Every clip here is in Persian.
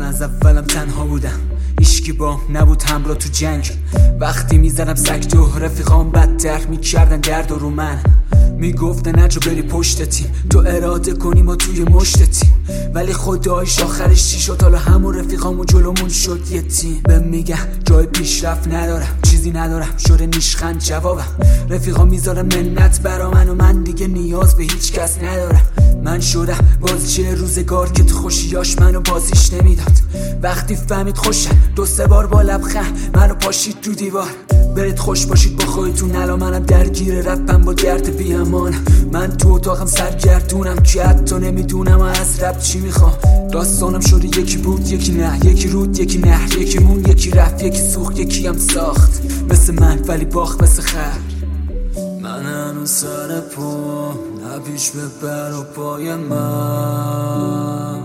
از اولم تنها بودم، هیچکی با نبود همراه تو جنگ. وقتی میزنم سگ تو رفیقام بدتر میکردن درد رو من. میگفتن نجا بری پشت تیم، تو اراده کنی ما توی مشت تیم. ولی خدایش آخرش چی شد؟ حالا همون رفیقامو جلومون شد یه تیم. به میگه جای پیشرفت ندارم، چیزی ندارم، شده نیشخند جوابم. رفیقام میذارم منت برا من و من دیگه نیاز به هیچ کس ندارم. من شدم بازیچه روزگار که تو خوشیاش منو بازیش نمیداد. وقتی فهمید خوشم دو سه بار با لبخند منو پاشید تو دیوار. برید خوش باشید با خودتون، الان منم درگیر رپم با درد بیامانم. من تو اتاقم سرگردونم که حتی نمیدونم از رپ چی میخوام. داستانم شده یکی بود یکی نه، یکی رود یکی نهر، یکی مون یکی رفت یکی سوخت یکی هم ساخت. مثل من ولی باخت مثل خر. من هنوز سر پا نپیش ببر و پای من.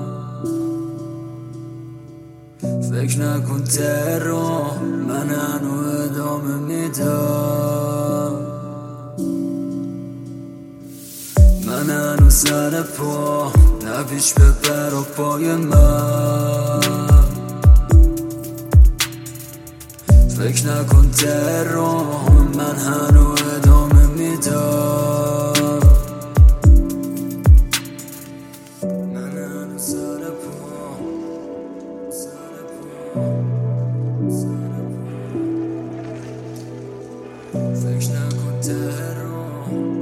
فکر نکن ترام من هنو ادامه میدم. من هنو سر پا نپیش ببر و پای من. فکر نکن ترام من هنو ادامه میدم. من هنو سر پا فکر نکن ترام.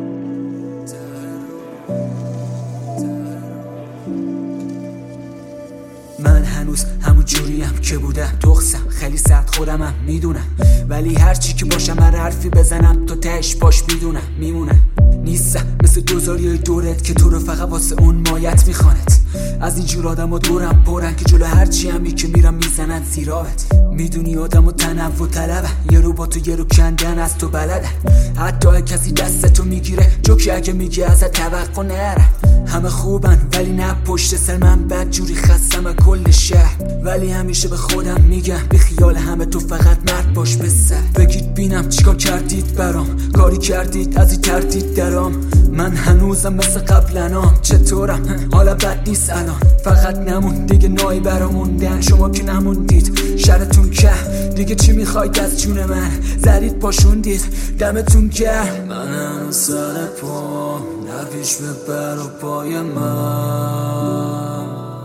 من هنوز همون جوریم که بودم، تخصم خیلی سخت خودمم میدونم. ولی هرچی که باشم هر حرفی بزنم تو تهش باش میدونم میمونم. نیستم مثل دوزاریای دورت که تو رو فقط واسه اون مایت میخوانت. از اینجور آدم ها دورم پرن که جلو هرچی همی که میرم میزنن زیراوت. میدونی آدم و تنوع طلبه، یه رو با تو یه رو کندن از تو بلده. حتی کسی دستتو میگیره جوکی اگه میگه ازت توقع نره. همه خوبن ولی نه پشت سر من بد جوری خستم کل شهر. ولی همیشه به خودم میگم بی خیال همه تو فقط مرد باش به سر. بگید بینم چیکار کردید برام، کاری کردید از این تردید درام. من هنوزم مثل قبلنام، چطورم حالا بد نیست الان. فقط نمون دیگه نایی براموندن، شما که نموندید شرتون که دیگه چی میخواید از جون من؟ زدید پاشوندید دمتون گرم. من هنوز سر پا نپیش ببر و پای من.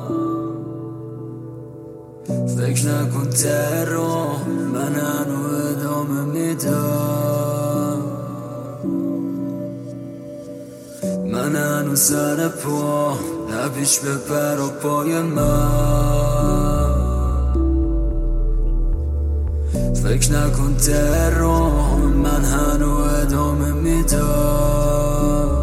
فکر نکن ترام من هنو ادامه میدم. من هنوز سر پا نپیش ببر و پای من. فکر نکن ترام من هنو ادامه میدم.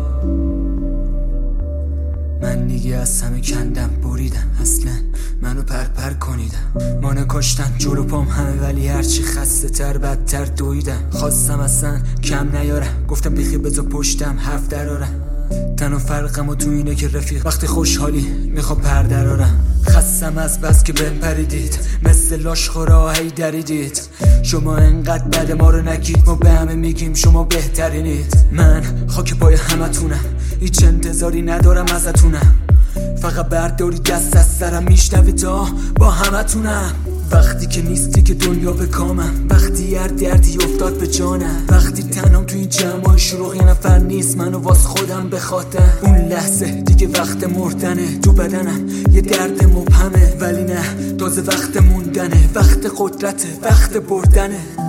من دیگه از همه کندم بریدم، اصلا منو پرپر کنیدم. مانو کشتن جلو پام همه ولی هرچی خسته تر بدتر دویدم. خواستم اصلا کم نیارم، گفتم بیخی بذار پشتم حرف درارم. تنها فرقم و تو اینه که رفیق وقتی خوشحالی میخوام پردرارم. خستم از بس که بهم پریدید مثل لاشخورا هی دریدید. شما انقدر بد ما رو نگید، ما به همه میگیم شما بهترینید. من خاک پای همه تونم، هیچ انتظاری ندارم ازتونم. فقط برداری دست از سرم، میشنوی تا با همه تونم. وقتی که نیستی که دنیا به کامم، وقتی هر دردی افتاد به جانم. وقتی تنم تو این جمعای شروع یه نفر نیست منو واس خودم بخاطم. اون لحظه دیگه وقت مردنه، تو بدنم یه درد مبهمه. ولی نه تازه وقت موندنه، وقت قدرته، وقت بردنه.